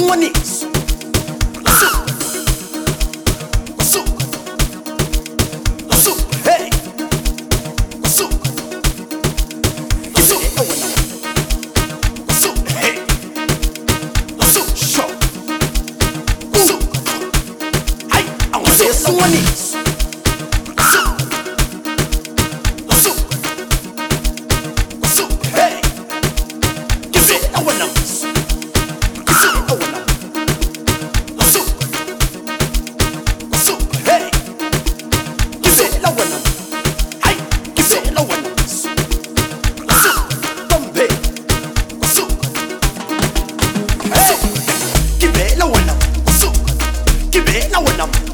one is. Hey. One is. Hey, give it a one ounce. Give it a one ounce. Hey, give it a one ounce. Hey, give it a one ounce. Bombay. Hey, give it a one ounce. Give it a one ounce.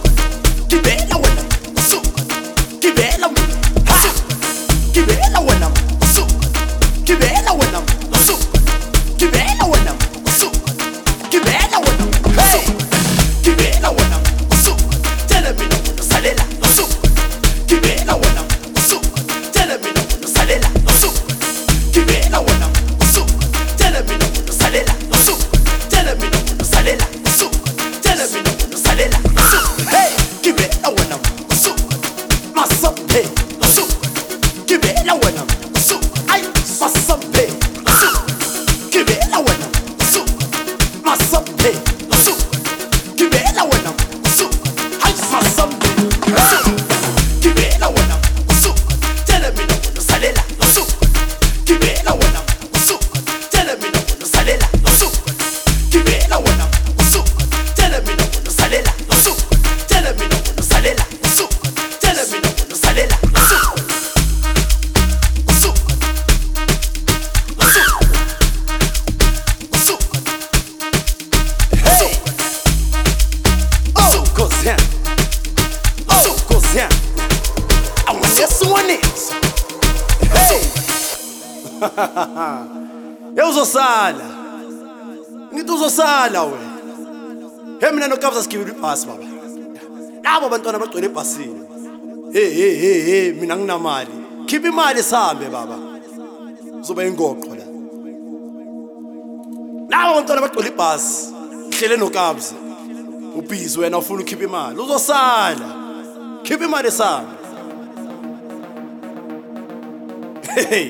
Eu uzosala. Ngithi uzosala wena. He mina noKabza sigibela ibhasi baba. Labo bantwana bagcwele ebhasini. Hey mina nginamali. Khipha imali sihambe baba. Uzoba ingoqo la. Labo bantwana bagcwele ibhasi. Hlele noKabza. Ubhizi wena ufuna ukhipha imali. Uzosala. Khipha imali sihambe. Hey.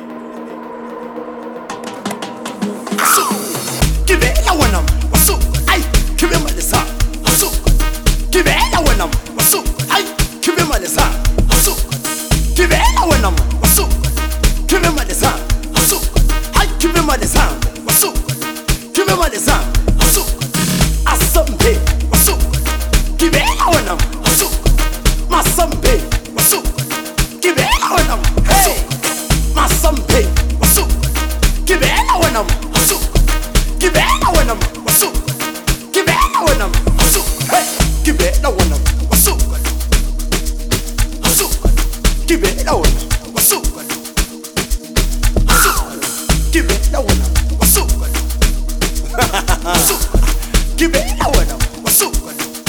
Give it a one what's up? Ay, give him a listen. What's up? Give it a one what's up? Ay, give him a listen. What's up? Give it a one what's up? Give him a listen. What's up? Ay, give him a listen. What's up? Give him a listen. What's up? Asambe, what's up? Give it a one what's up? Masambe, what's up? Give it a one hey, Masambe, what's up? Give it a one what's up? Give it a one what's up? Give it a one what's up? Hey, give it a one what's up? What's up? Give it a one what's up? What's up? Give it a one what's up? What's up? Give it a one what's up?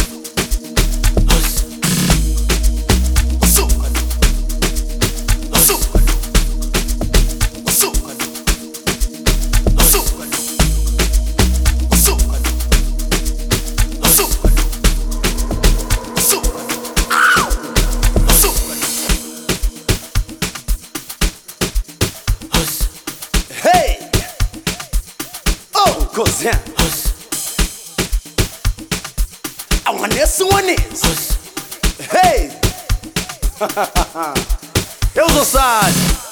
Cause yeah, I want this one is. Hey, eu sou sad.